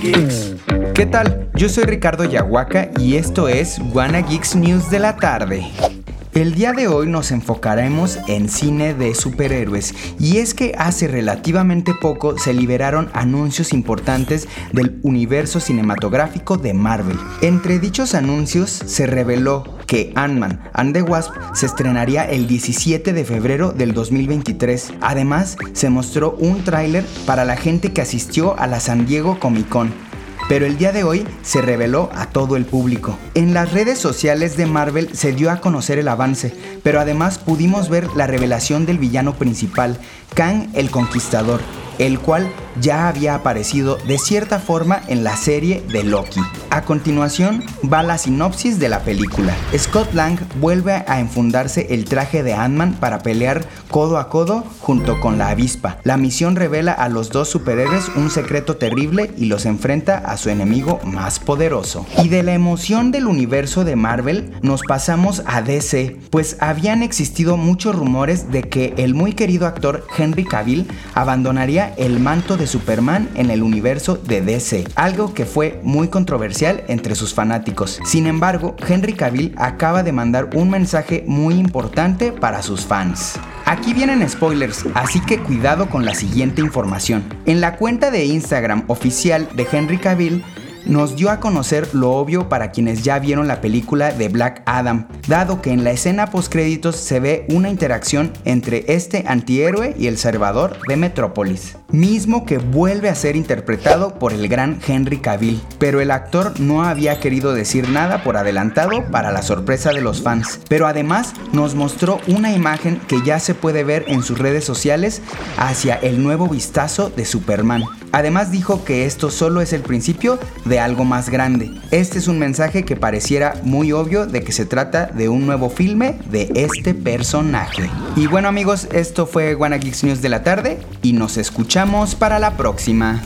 Geeks. ¿Qué tal? Yo soy Ricardo Yahuaca y esto es Wanna Geeks News de la tarde. El día de hoy nos enfocaremos en cine de superhéroes, y es que hace relativamente poco se liberaron anuncios importantes del universo cinematográfico de Marvel. Entre dichos anuncios se reveló que Ant-Man and the Wasp se estrenaría el 17 de febrero del 2023. Además, se mostró un tráiler para la gente que asistió a la San Diego Comic Con. Pero el día de hoy se reveló a todo el público. En las redes sociales de Marvel se dio a conocer el avance, pero además pudimos ver la revelación del villano principal, Kang el Conquistador, el cual ya había aparecido de cierta forma en la serie de Loki. A continuación va la sinopsis de la película. Scott Lang vuelve a enfundarse el traje de Ant-Man para pelear codo a codo junto con la avispa. La misión revela a los dos superhéroes un secreto terrible y los enfrenta a su enemigo más poderoso. Y de la emoción del universo de Marvel nos pasamos a DC, pues habían existido muchos rumores de que el muy querido actor Henry Cavill abandonaría el manto de Superman en el universo de DC, algo que fue muy controversial entre sus fanáticos. Sin embargo, Henry Cavill acaba de mandar un mensaje muy importante para sus fans. Aquí vienen spoilers, así que cuidado con la siguiente información. En la cuenta de Instagram oficial de Henry Cavill nos dio a conocer lo obvio para quienes ya vieron la película de Black Adam, dado que en la escena postcréditos se ve una interacción entre este antihéroe y el Salvador de Metrópolis, mismo que vuelve a ser interpretado por el gran Henry Cavill, pero el actor no había querido decir nada por adelantado para la sorpresa de los fans, pero además nos mostró una imagen que ya se puede ver en sus redes sociales hacia el nuevo vistazo de Superman. Además dijo que esto solo es el principio de algo más grande. Este es un mensaje que pareciera muy obvio de que se trata de un nuevo filme de este personaje. Y bueno amigos, esto fue Wanna Geeks News de la tarde y nos escuchamos para la próxima.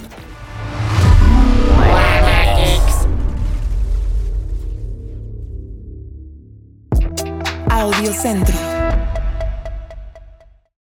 Audio Centro.